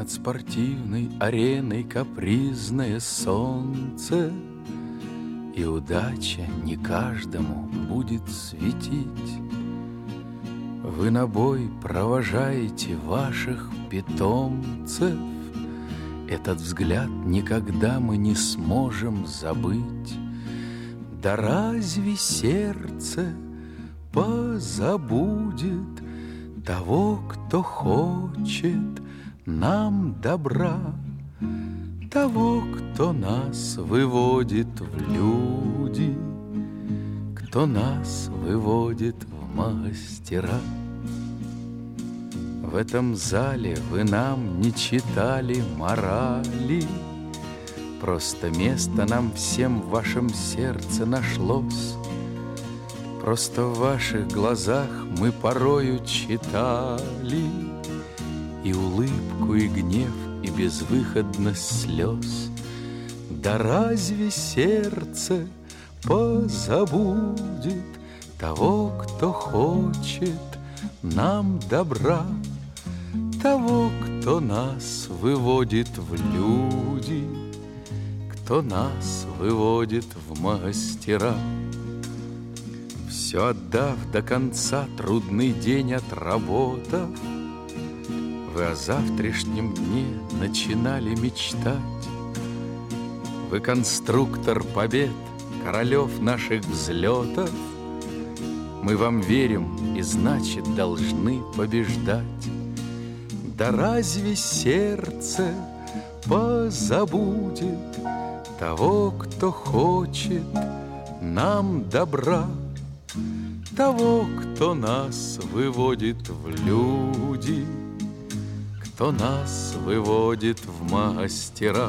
Над спортивной ареной капризное солнце, и удача не каждому будет светить. Вы на бой провожаете ваших питомцев, этот взгляд никогда мы не сможем забыть. Да разве сердце позабудет того, кто хочет нам добра, того, кто нас выводит в люди, кто нас выводит в мастера? В этом зале вы нам не читали морали, просто место нам всем в вашем сердце нашлось. Просто в ваших глазах мы порою читали и улыбку, и гнев, и безвыходность слез. Да разве сердце позабудет того, кто хочет нам добра, того, кто нас выводит в люди, кто нас выводит в мастера? Все отдав до конца, трудный день отработав, вы о завтрашнем дне начинали мечтать. Вы конструктор побед, королев наших взлетов. Мы вам верим и, значит, должны побеждать. Да разве сердце позабудет того, кто хочет нам добра, того, кто нас выводит в люди, кто нас выводит в мастера?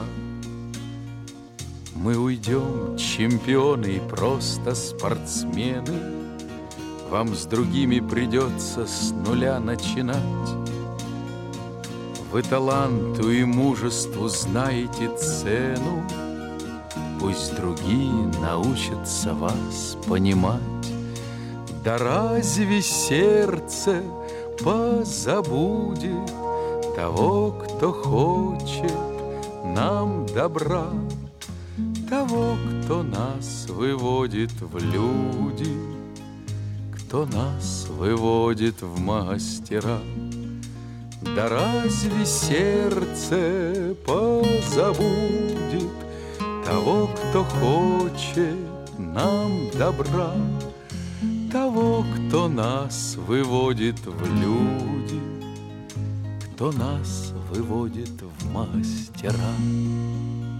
Мы уйдем чемпионы и просто спортсмены, вам с другими придется с нуля начинать. Вы таланту и мужеству знаете цену, пусть другие научатся вас понимать. Да разве сердце позабудет того, кто хочет нам добра, того, кто нас выводит в люди, кто нас выводит в мастера? Да разве сердце позабудет того, кто хочет нам добра, того, кто нас выводит в люди, кто нас выводит в мастера?